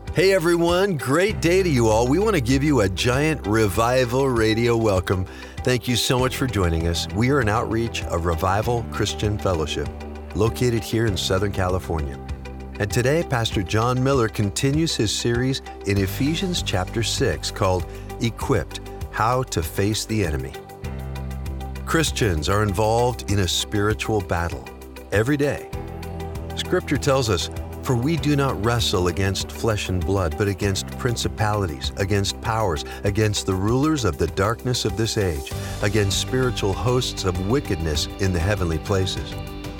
Hey everyone, great day to you all. We want to give you a giant Revival Radio welcome. Thank you so much for joining us. We are an outreach of Revival Christian Fellowship, located here in Southern California. And today, Pastor John Miller continues his series in Ephesians chapter 6 called Equipped, How to Face the Enemy. Christians are involved in a spiritual battle every day. Scripture tells us, "For we do not wrestle against flesh and blood, but against principalities, against powers, against the rulers of the darkness of this age, against spiritual hosts of wickedness in the heavenly places."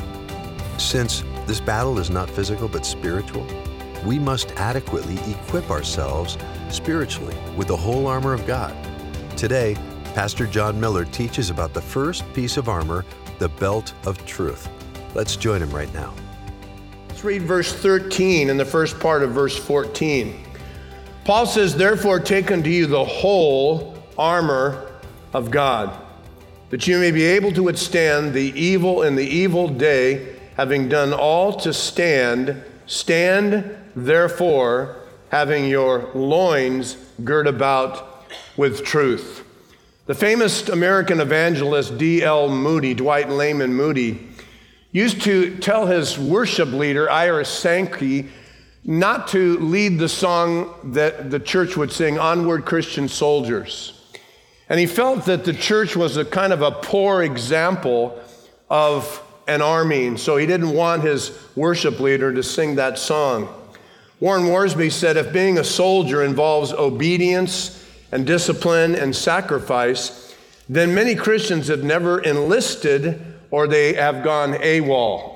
Since this battle is not physical but spiritual, we must adequately equip ourselves spiritually with the whole armor of God. Today, Pastor John Miller teaches about the first piece of armor, the belt of truth. Let's join him right now. Let's read verse 13 and the first part of verse 14. Paul says, "Therefore take unto you the whole armor of God, that you may be able to withstand the evil in the evil day, having done all to stand. Stand therefore, having your loins girt about with truth." The famous American evangelist D.L. Moody, Dwight Lyman Moody, used to tell his worship leader, Ira Sankey, not to lead the song that the church would sing, "Onward Christian Soldiers." And he felt that the church was a kind of a poor example of an army, and so he didn't want his worship leader to sing that song. Warren Worsby said, "If being a soldier involves obedience and discipline and sacrifice, then many Christians have never enlisted or they have gone AWOL."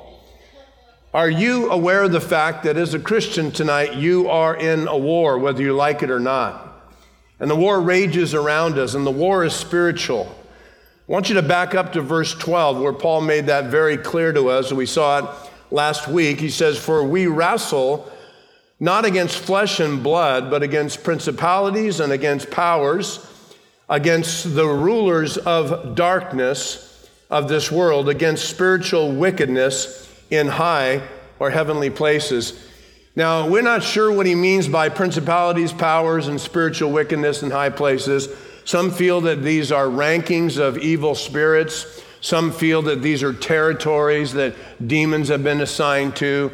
Are you aware of the fact that as a Christian tonight, you are in a war, whether you like it or not? And the war rages around us, and the war is spiritual. I want you to back up to verse 12, where Paul made that very clear to us. We saw it last week. He says, "For we wrestle not against flesh and blood, but against principalities and against powers, against the rulers of darkness of this world, against spiritual wickedness in high or heavenly places." Now, we're not sure what he means by principalities, powers, and spiritual wickedness in high places. Some feel that these are rankings of evil spirits. Some feel that these are territories that demons have been assigned to.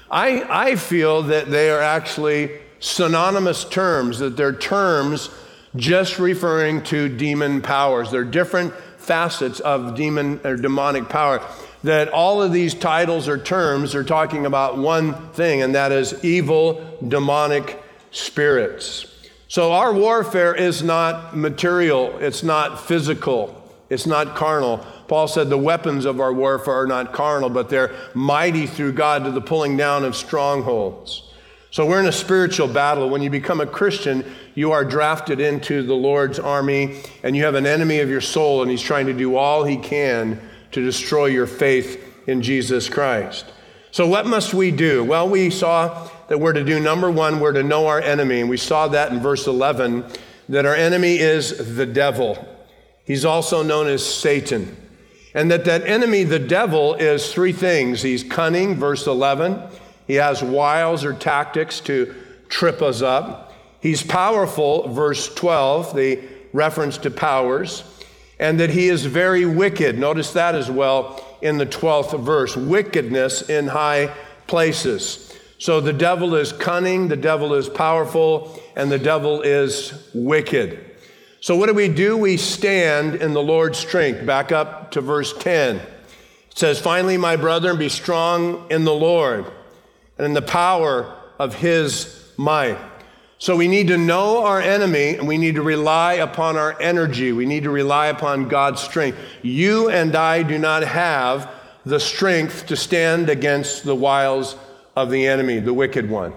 I feel that they are actually synonymous terms, that they're terms just referring to demon powers. They're different facets of demon or demonic power, that all of these titles or terms are talking about one thing, and that is evil demonic spirits. So our warfare is not material, it's not physical, it's not carnal. Paul said the weapons of our warfare are not carnal, but they're mighty through God to the pulling down of strongholds. So we're in a spiritual battle. When you become a Christian, you are drafted into the Lord's army, and you have an enemy of your soul, and he's trying to do all he can to destroy your faith in Jesus Christ. So what must we do? Well, we saw that we're to do, number one, we're to know our enemy, and we saw that in verse 11, that our enemy is the devil. He's also known as Satan. And that enemy, the devil, is three things. He's cunning, verse 11. He has wiles or tactics to trip us up. He's powerful, verse 12, the reference to powers. And that he is very wicked. Notice that as well in the 12th verse, wickedness in high places. So the devil is cunning, the devil is powerful, and the devil is wicked. So what do? We stand in the Lord's strength. Back up to verse 10. It says, "Finally, my brethren, be strong in the Lord and in the power of his might." So we need to know our enemy, and we need to rely upon our energy. We need to rely upon God's strength. You and I do not have the strength to stand against the wiles of the enemy, the wicked one.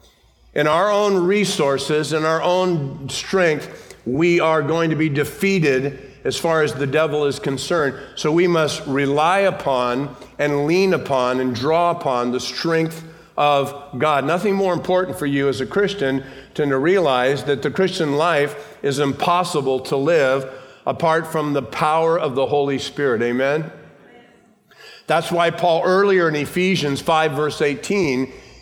In our own resources, in our own strength, we are going to be defeated as far as the devil is concerned. So we must rely upon and lean upon and draw upon the strength of God. Nothing more important for you as a Christian than to realize that the Christian life is impossible to live apart from the power of the Holy Spirit. Amen? That's why Paul earlier in Ephesians 5 verse 18,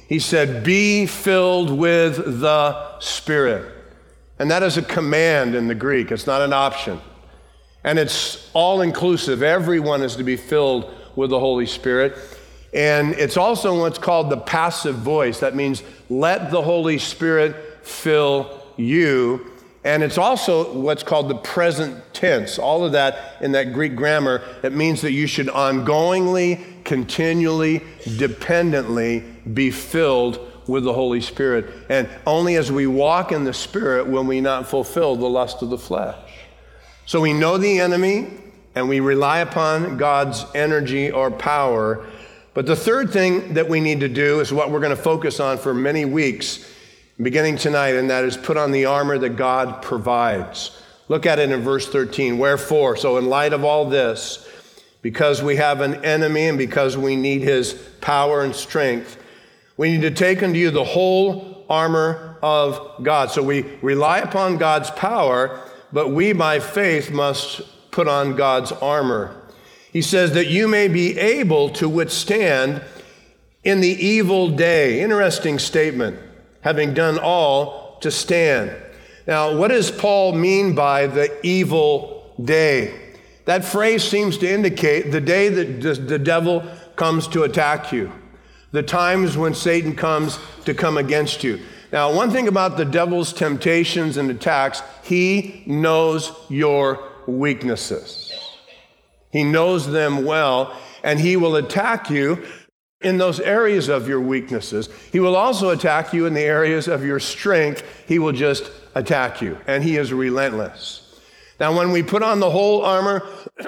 He said, be filled with the Spirit. And that is a command in the Greek. It's not an option. And it's all-inclusive. Everyone is to be filled with the Holy Spirit. And it's also what's called the passive voice. That means let the Holy Spirit fill you. And it's also what's called the present tense. All of that in that Greek grammar, it means that you should ongoingly, continually, dependently be filled with the Holy Spirit. And only as we walk in the Spirit will we not fulfill the lust of the flesh. So we know the enemy and we rely upon God's energy or power. But the third thing that we need to do is what we're going to focus on for many weeks, beginning tonight, and that is put on the armor that God provides. Look at it in verse 13. Wherefore, so in light of all this, because we have an enemy and because we need his power and strength, we need to take unto you the whole armor of God. So we rely upon God's power, but we by faith must put on God's armor. He says that you may be able to withstand in the evil day. Interesting statement. Having done all to stand. Now, what does Paul mean by the evil day? That phrase seems to indicate the day that the devil comes to attack you. The times when Satan comes to come against you. Now, one thing about the devil's temptations and attacks, he knows your weaknesses. He knows them well, and he will attack you in those areas of your weaknesses. He will also attack you in the areas of your strength. He will just attack you, and he is relentless. Now, when we put on the whole armor,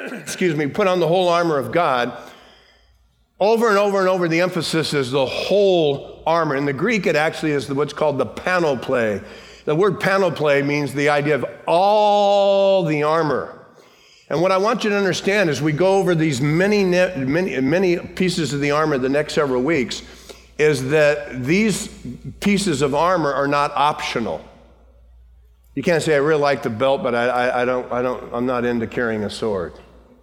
put on the whole armor of God, over and over and over, the emphasis is the whole armor. In the Greek, it actually is what's called the panoply. The word panoply means the idea of all the armor. And what I want you to understand as we go over these many pieces of the armor the next several weeks is that these pieces of armor are not optional. You can't say, I really like the belt, but I'm not into carrying a sword.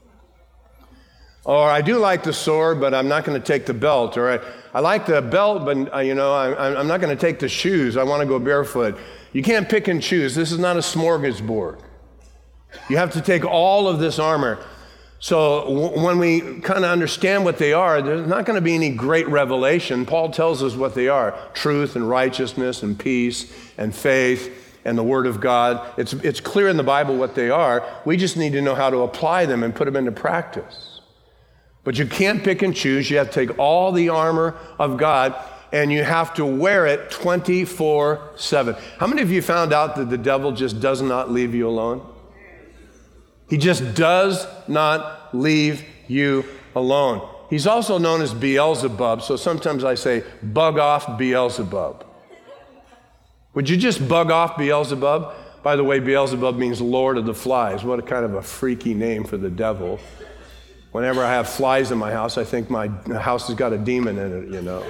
Or I do like the sword, but I'm not going to take the belt. Or I like the belt, but I'm not going to take the shoes. I want to go barefoot. You can't pick and choose. This is not a smorgasbord. You have to take all of this armor. So when we kind of understand what they are, there's not going to be any great revelation. Paul tells us what they are: truth and righteousness and peace and faith and the Word of God. It's clear in the Bible what they are. We just need to know how to apply them and put them into practice. But you can't pick and choose. You have to take all the armor of God, and you have to wear it 24/7. How many of you found out that the devil just does not leave you alone? He just does not leave you alone. He's also known as Beelzebub, so sometimes I say, bug off Beelzebub. Would you just bug off Beelzebub? By the way, Beelzebub means Lord of the Flies. What a kind of a freaky name for the devil. Whenever I have flies in my house, I think my house has got a demon in it,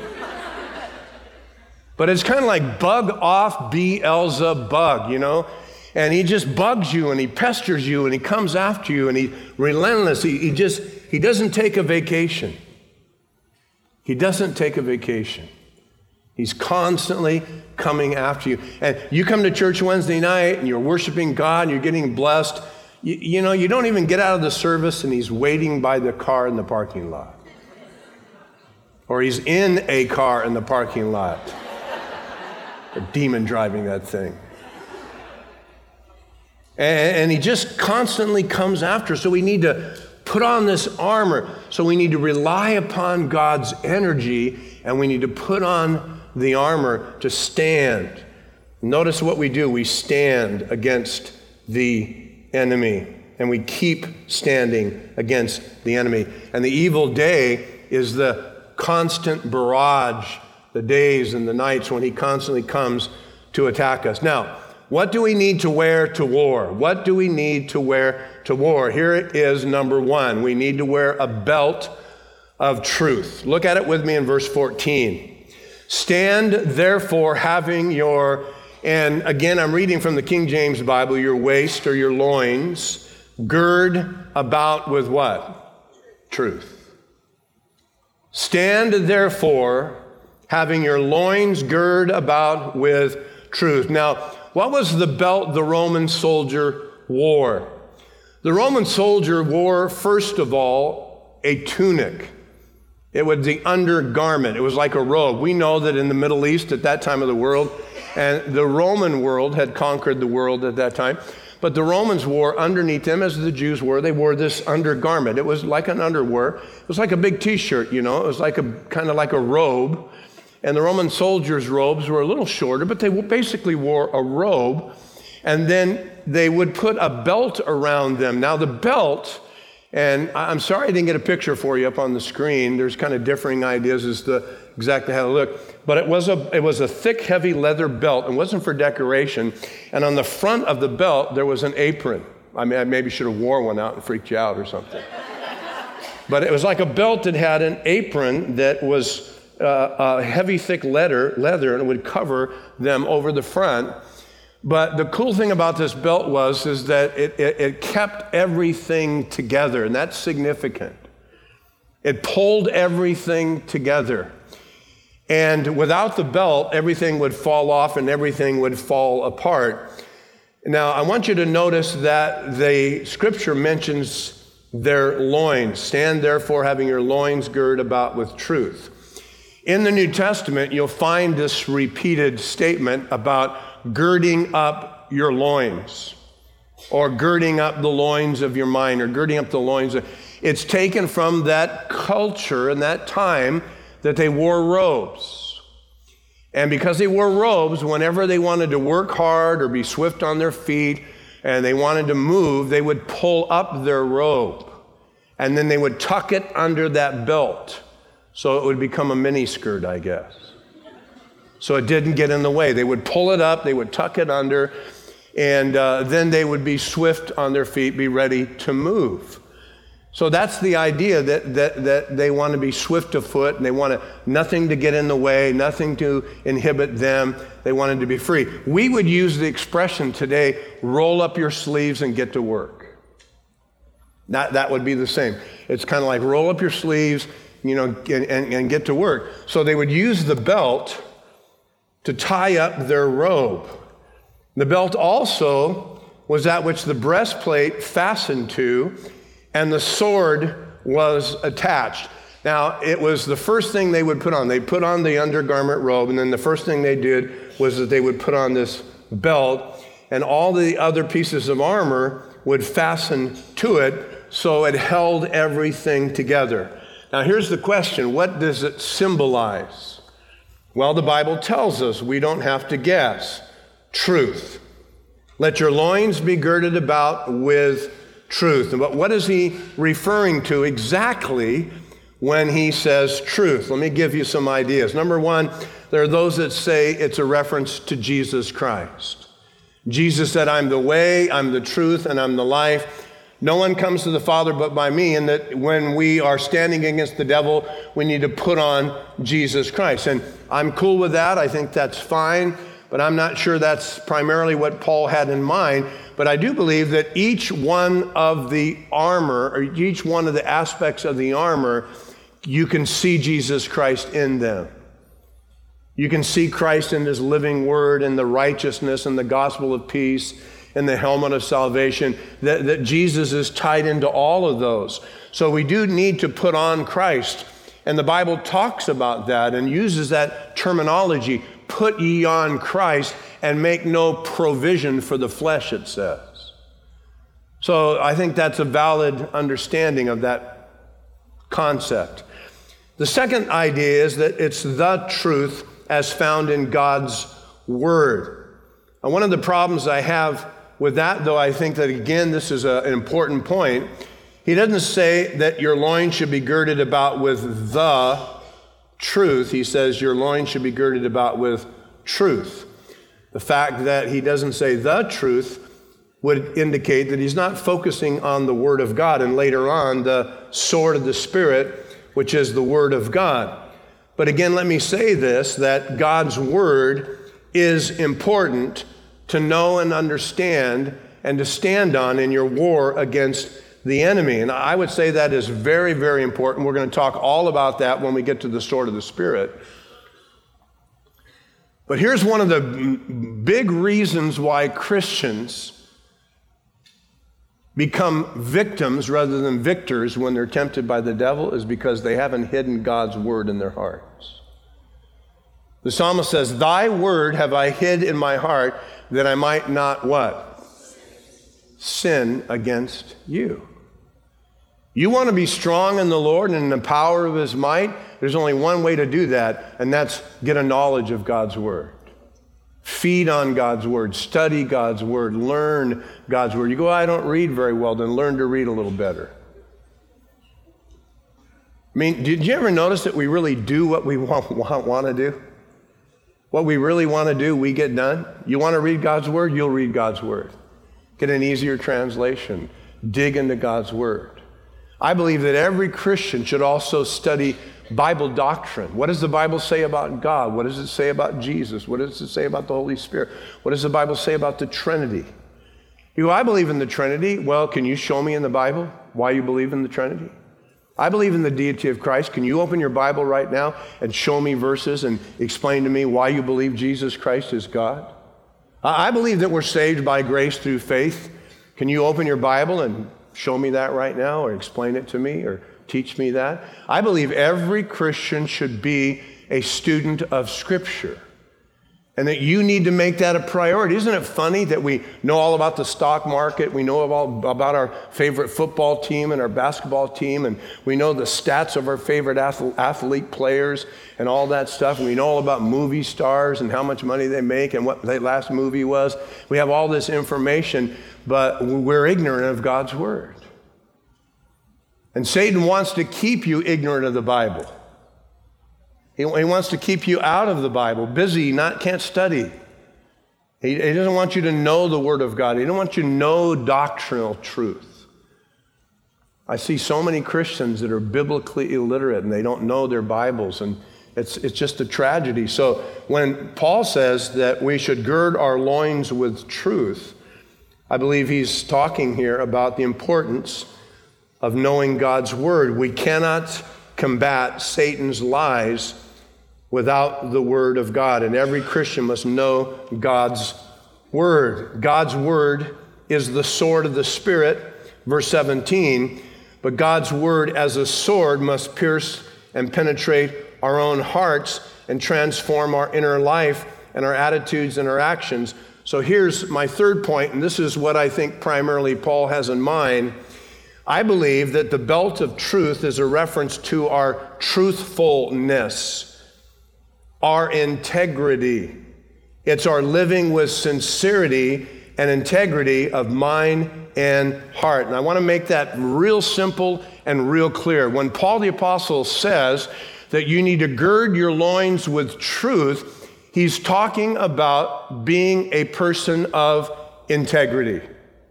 But it's kind of like bug off Beelzebub, And he just bugs you and he pesters you and he comes after you and he's relentless. He doesn't take a vacation. He doesn't take a vacation. He's constantly coming after you. And you come to church Wednesday night and you're worshiping God and you're getting blessed. You don't even get out of the service and he's waiting by the car in the parking lot. Or he's in a car in the parking lot. A demon driving that thing. And he just constantly comes after. So we need to put on this armor. So we need to rely upon God's energy, and we need to put on the armor to stand. Notice what we do. We stand against the enemy, and we keep standing against the enemy. And the evil day is the constant barrage, the days and the nights when he constantly comes to attack us. Now, what do we need to wear to war? What do we need to wear to war? Here it is, number one. We need to wear a belt of truth. Look at it with me in verse 14. Stand, therefore, having your, and again, I'm reading from the King James Bible, your waist or your loins, gird about with what? Truth. Stand, therefore, having your loins girded about with truth. Now, what was the belt the Roman soldier wore? The Roman soldier wore, first of all, a tunic. It was the undergarment. It was like a robe. We know that in the Middle East at that time of the world, and the Roman world had conquered the world at that time, but the Romans wore underneath them, as the Jews were, they wore this undergarment. It was like an underwear. It was like a big t-shirt, you know. It was like kind of like a robe. And the Roman soldiers' robes were a little shorter, but they basically wore a robe. And then they would put a belt around them. Now the belt, and I'm sorry I didn't get a picture for you up on the screen. There's kind of differing ideas as to exactly how to look. But it was a thick, heavy leather belt. It wasn't for decoration. And on the front of the belt, there was an apron. I mean, I maybe should have worn one out and freaked you out or something. But it was like a belt that had an apron that was heavy, thick leather, and it would cover them over the front. But the cool thing about this belt is that it kept everything together, and that's significant. It pulled everything together. And without the belt, everything would fall off and everything would fall apart. Now, I want you to notice that the scripture mentions their loins. Stand therefore having your loins girded about with truth. In the New Testament, you'll find this repeated statement about girding up your loins, or girding up the loins of your mind, or girding up the loins. It's taken from that culture and that time that they wore robes. And because they wore robes, whenever they wanted to work hard or be swift on their feet and they wanted to move, they would pull up their robe and then they would tuck it under that belt so it would become a mini skirt, I guess. So it didn't get in the way. They would pull it up, they would tuck it under, and then they would be swift on their feet, be ready to move. So that's the idea, that they want to be swift of foot, and they want nothing to get in the way, nothing to inhibit them. They wanted to be free. We would use the expression today, roll up your sleeves and get to work. That would be the same. It's kind of like roll up your sleeves, you know, and get to work. So they would use the belt to tie up their robe. The belt also was that which the breastplate fastened to, and the sword was attached. Now, it was the first thing they would put on. They put on the undergarment robe, and then the first thing they did was that they would put on this belt, and all the other pieces of armor would fasten to it, so it held everything together. Now, here's the question. What does it symbolize? Well, the Bible tells us. We don't have to guess. Truth. Let your loins be girded about with truth. But what is he referring to exactly when he says truth? Let me give you some ideas. Number one, there are those that say it's a reference to Jesus Christ. Jesus said, I'm the way, I'm the truth, and I'm the life. No one comes to the Father but by me, and that when we are standing against the devil, we need to put on Jesus Christ. And I'm cool with that. I think that's fine, but I'm not sure that's primarily what Paul had in mind. But I do believe that each one of the armor, or each one of the aspects of the armor, you can see Jesus Christ in them. You can see Christ in his living word, and the righteousness, and the gospel of peace, and the helmet of salvation, that Jesus is tied into all of those. So we do need to put on Christ. And the Bible talks about that and uses that terminology, put ye on Christ and make no provision for the flesh, it says. So I think that's a valid understanding of that concept. The second idea is that it's the truth as found in God's word. And one of the problems I have with that, though, I think that, again, this is an important point. He doesn't say that your loins should be girded about with the truth. He says your loins should be girded about with truth. The fact that he doesn't say the truth would indicate that he's not focusing on the Word of God, and later on, the sword of the Spirit, which is the Word of God. But again, let me say this, that God's Word is important to know and understand and to stand on in your war against the enemy. And I would say that is very, very important. We're going to talk all about that when we get to the sword of the Spirit. But here's one of the big reasons why Christians become victims rather than victors when they're tempted by the devil is because they haven't hidden God's word in their hearts. The psalmist says, "Thy word have I hid in my heart that I might not" what? Sin against you. You want to be strong in the Lord and in the power of his might? There's only one way to do that, and that's get a knowledge of God's word. Feed on God's word, study God's word, learn God's word. You go, "I don't read very well," then learn to read a little better. I mean, did you ever notice that we really do what we want to do? What we really want to do, we get done. You want to read God's word, you'll read God's word. Get an easier translation. Dig into God's word. I believe that every Christian should also study Bible doctrine. What does the Bible say about God? What does it say about Jesus? What does it say about the Holy Spirit? What does the Bible say about the Trinity? You go, "I believe in the Trinity." Well, can you show me in the Bible why you believe in the Trinity? I believe in the deity of Christ. Can you open your Bible right now and show me verses and explain to me why you believe Jesus Christ is God? I believe that we're saved by grace through faith. Can you open your Bible and show me that right now, or explain it to me, or teach me that? I believe every Christian should be a student of Scripture, and that you need to make that a priority. Isn't it funny that we know all about the stock market, we know all about our favorite football team and our basketball team, and we know the stats of our favorite athlete players and all that stuff, and we know all about movie stars and how much money they make and what their last movie was. We have all this information, but we're ignorant of God's word. And Satan wants to keep you ignorant of the Bible. He wants to keep you out of the Bible, busy, can't study. He doesn't want you to know the Word of God. He doesn't want you to know doctrinal truth. I see so many Christians that are biblically illiterate and they don't know their Bibles, and it's just a tragedy. So when Paul says that we should gird our loins with truth, I believe he's talking here about the importance of knowing God's Word. We cannot combat Satan's lies without the Word of God, and every Christian must know God's Word. God's Word is the sword of the Spirit, verse 17, but God's Word as a sword must pierce and penetrate our own hearts and transform our inner life and our attitudes and our actions. So here's my third point, and this is what I think primarily Paul has in mind. I believe that the belt of truth is a reference to our truthfulness, our integrity. It's our living with sincerity and integrity of mind and heart. And I want to make that real simple and real clear. When Paul the Apostle says that you need to gird your loins with truth, he's talking about being a person of integrity,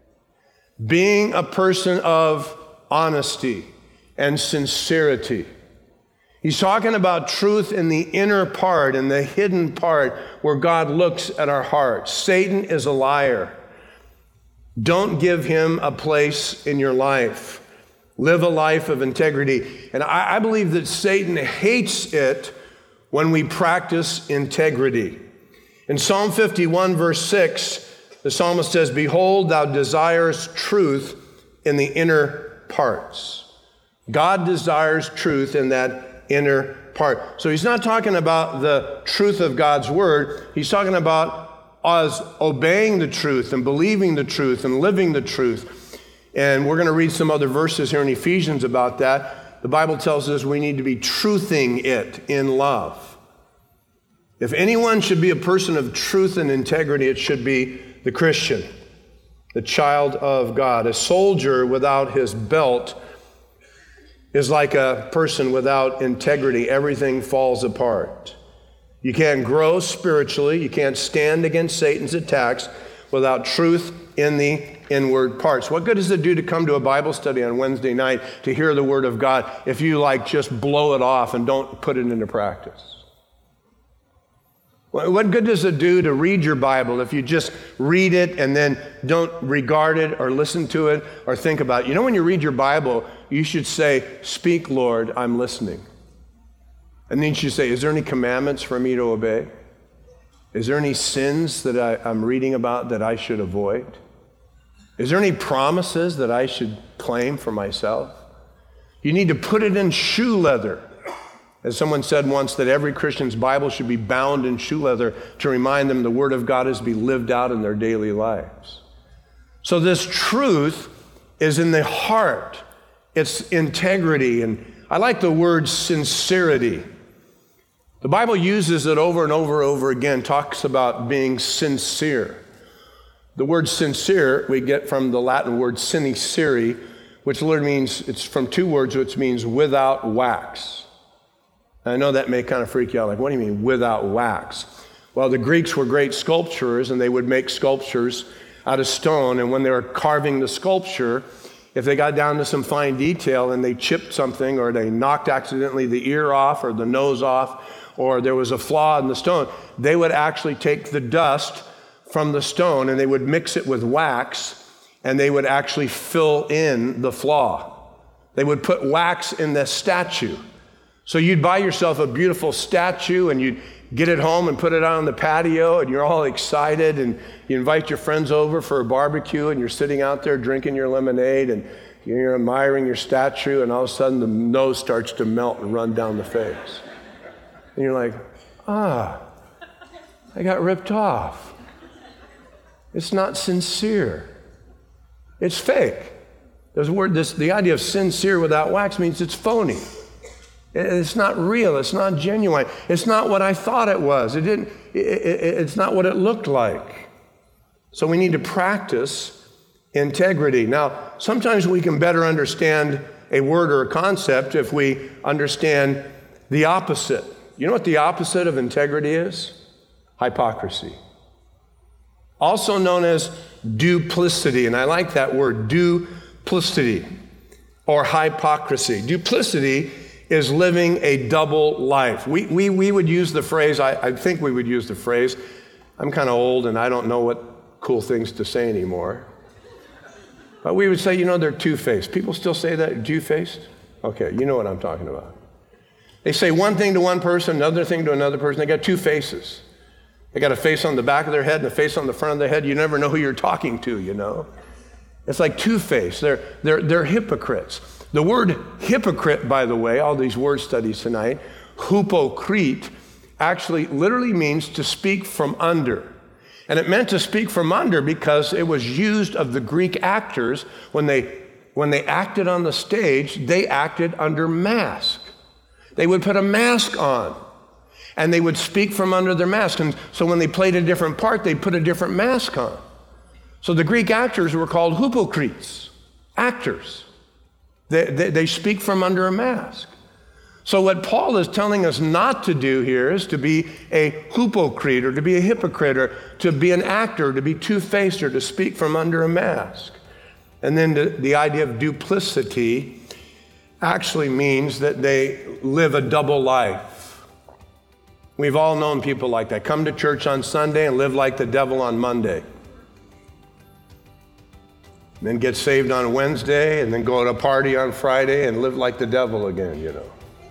being a person of honesty and sincerity. He's talking about truth in the inner part, in the hidden part where God looks at our hearts. Satan is a liar. Don't give him a place in your life. Live a life of integrity. And I believe that Satan hates it when we practice integrity. In Psalm 51, verse 6, the psalmist says, "Behold, thou desirest truth in the inner parts." God desires truth in that inner part. So he's not talking about the truth of God's word. He's talking about us obeying the truth and believing the truth and living the truth. And we're going to read some other verses here in Ephesians about that. The Bible tells us we need to be truthing it in love. If anyone should be a person of truth and integrity, it should be the Christian, the child of God. A soldier without his belt is like a person without integrity. Everything falls apart. You can't grow spiritually. You can't stand against Satan's attacks without truth in the inward parts. What good does it do to come to a Bible study on Wednesday night to hear the Word of God if you just blow it off and don't put it into practice? What good does it do to read your Bible if you just read it and then don't regard it or listen to it or think about it? You know, when you read your Bible, you should say, "Speak, Lord, I'm listening." And then you should say, "Is there any commandments for me to obey?" Is there any sins that I'm reading about that I should avoid? Is there any promises that I should claim for myself? You need to put it in shoe leather. As someone said once, that every Christian's Bible should be bound in shoe leather to remind them the Word of God is to be lived out in their daily lives. So this truth is in the heart. It's integrity, and I like the word sincerity. The Bible uses it over and over again, talks about being sincere. The word sincere we get from the Latin word sincere, which literally means, it's from two words, which means without wax. And I know that may kind of freak you out, like, what do you mean without wax? Well, the Greeks were great sculptors, and they would make sculptures out of stone, and when they were carving the sculpture, if they got down to some fine detail and they chipped something, or they knocked accidentally the ear off or the nose off, or there was a flaw in the stone, they would actually take the dust from the stone and they would mix it with wax, and they would actually fill in the flaw. They would put wax in the statue. So you'd buy yourself a beautiful statue and you'd get it home and put it out on the patio, and you're all excited, and you invite your friends over for a barbecue, and you're sitting out there drinking your lemonade, and you're admiring your statue, and all of a sudden the nose starts to melt and run down the face. And you're like, I got ripped off. It's not sincere. It's fake. The idea of sincere without wax means it's phony. It's not real. It's not genuine. It's not what I thought it was. It's not what it looked like. So we need to practice integrity. Now, sometimes we can better understand a word or a concept if we understand the opposite. You know what the opposite of integrity is? Hypocrisy. Also known as duplicity. And I like that word, duplicity, or hypocrisy. Duplicity is living a double life. We would use the phrase, I think we would use the phrase, I'm kind of old and I don't know what cool things to say anymore. But we would say, they're two-faced. People still say that, two-faced? Okay, you know what I'm talking about. They say one thing to one person, another thing to another person. They got two faces. They got a face on the back of their head and a face on the front of their head. You never know who you're talking to, It's like two-faced. They're hypocrites. The word hypocrite, by the way, all these word studies tonight, hypocrite, actually literally means to speak from under. And it meant to speak from under because it was used of the Greek actors when they acted on the stage, they acted under mask. They would put a mask on and they would speak from under their mask. And so when they played a different part, they put a different mask on. So the Greek actors were called hypocrites, actors. They speak from under a mask. So what Paul is telling us not to do here is to be a hypocrite or to be a hypocrite or to be an actor, to be two-faced or to speak from under a mask. And then the idea of duplicity actually means that they live a double life. We've all known people like that. Come to church on Sunday and live like the devil on Monday. And then get saved on Wednesday, and then go to a party on Friday and live like the devil again, You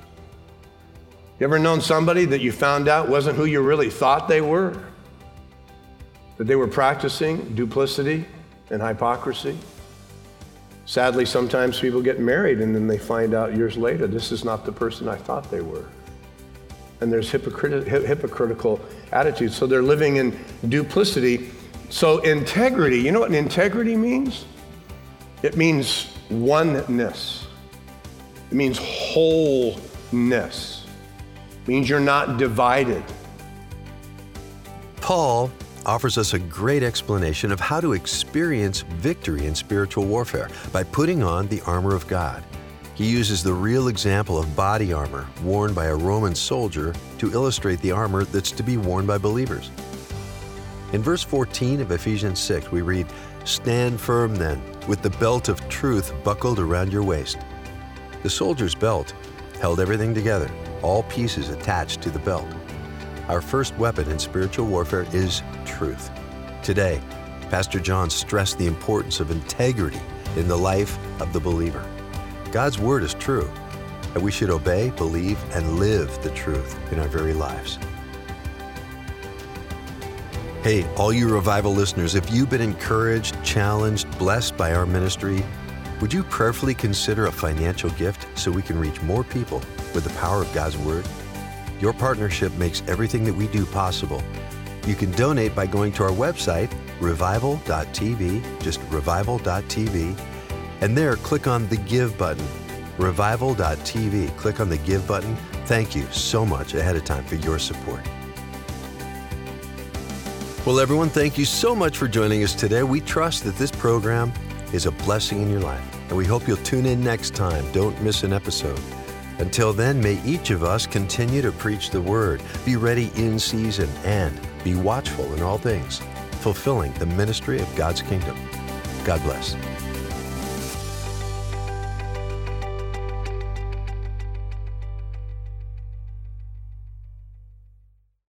ever known somebody that you found out wasn't who you really thought they were? That they were practicing duplicity and hypocrisy? Sadly, sometimes people get married and then they find out years later, this is not the person I thought they were. And there's hypocritical attitudes. So they're living in duplicity. So integrity, you know what integrity means? It means oneness. It means wholeness. It means you're not divided. Paul offers us a great explanation of how to experience victory in spiritual warfare by putting on the armor of God. He uses the real example of body armor worn by a Roman soldier to illustrate the armor that's to be worn by believers. In verse 14 of Ephesians 6, we read, "Stand firm then, with the belt of truth buckled around your waist." The soldier's belt held everything together, all pieces attached to the belt. Our first weapon in spiritual warfare is truth. Today, Pastor John stressed the importance of integrity in the life of the believer. God's word is true, and we should obey, believe, and live the truth in our very lives. Hey, all you Revival listeners, if you've been encouraged, challenged, blessed by our ministry, would you prayerfully consider a financial gift so we can reach more people with the power of God's Word? Your partnership makes everything that we do possible. You can donate by going to our website, revival.tv, just revival.tv, and there click on the Give button. Revival.tv, click on the Give button. Thank you so much ahead of time for your support. Well, everyone, thank you so much for joining us today. We trust that this program is a blessing in your life, and we hope you'll tune in next time. Don't miss an episode. Until then, may each of us continue to preach the Word, be ready in season, and be watchful in all things, fulfilling the ministry of God's kingdom. God bless.